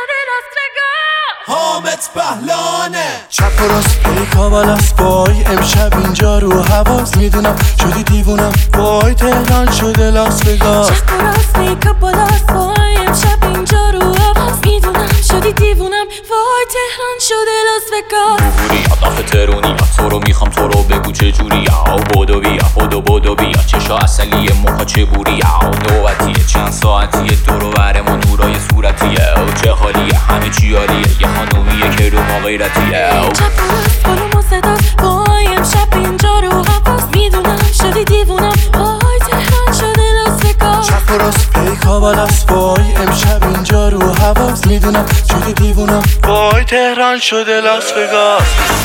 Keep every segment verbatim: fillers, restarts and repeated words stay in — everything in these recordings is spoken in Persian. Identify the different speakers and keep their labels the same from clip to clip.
Speaker 1: شده لاس وگاس.
Speaker 2: حامد بهلانه
Speaker 3: چپ و راست پیکا بالاست وای امشب اینجا رو حواس میدونم شدی دیوونم وای تهران شده لاس وگاس.
Speaker 1: چپ و راست پیکا بالاست وای امشب اینجا رو حواس میدونم شدی دیوونم وای تهران شده لاس وگاس.
Speaker 4: بوری آخه ترونی تو رو میخوام تو رو بگو چجوری او بودو بیا خودو بودو بیا چشا اصلیه مخا چه بوری او نوبتیه چند ساعتیه دورو برمون نورای صورتیه او چه حالیه همه چی عالیه یه خانومیه که رو ما غیرتیه او
Speaker 1: چپ و راست بالوم و صداست وای امشب اینجا رو حواس میدونم شدی دیوونم وای تهران شده لاس وگاس.
Speaker 3: چپ و راست پیکا بالاست وای امشب اینجا رو حواس میدونم شدی دیوونم وای تهران شده لاس وگاس.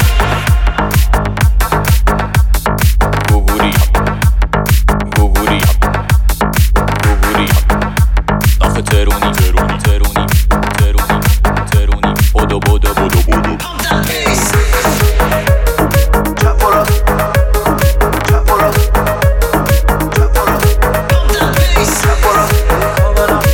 Speaker 4: بوری بوری بوری آخه ترونی ترونی ترونی ترونی ترونی بودو بودو بودو بودو
Speaker 3: چپ و راست چپ و راست چپ و راست چپ و راست پیکا بالاست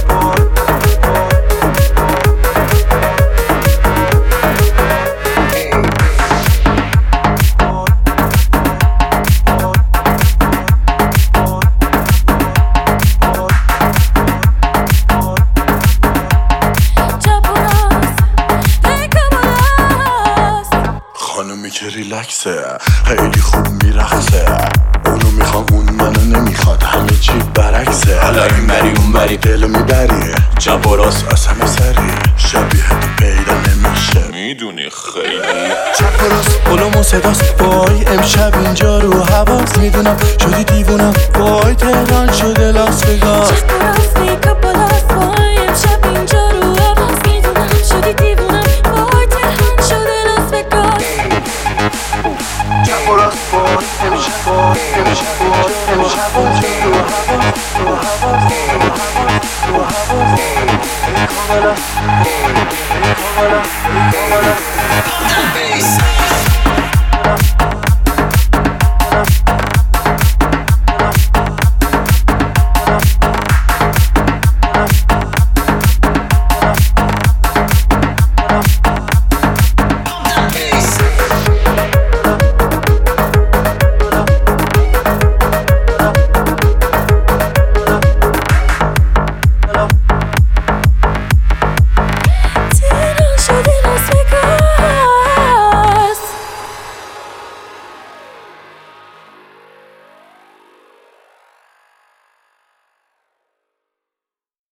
Speaker 3: خانومی که ریلکسه خیلی خوب میرقصه اونو میخوام اون منو نمیخواد همه چی برعکسه
Speaker 4: حالا این بری اون بری
Speaker 3: دلو میبری
Speaker 4: چپ و راست
Speaker 3: از همه سری شبیه تو پیدا نمیشه
Speaker 4: میدونی خیلی
Speaker 3: چپ و راست قلوم و صداست وای امشب اینجا رو حواس میدونم شدی دیوونم وای تهران شده لاس وگاس.
Speaker 1: چپ و راست پیکا بالاست وای امشب اینجا رو حواس میدونم شدی دیوونم وای تهران شده لاس وگاس.
Speaker 3: چپ و راست وای امشب وای امشب وای امشب اینجا رو حواس رو حواس رو حواس پیکا بالاست پیکا بالاست پیکا بالاست.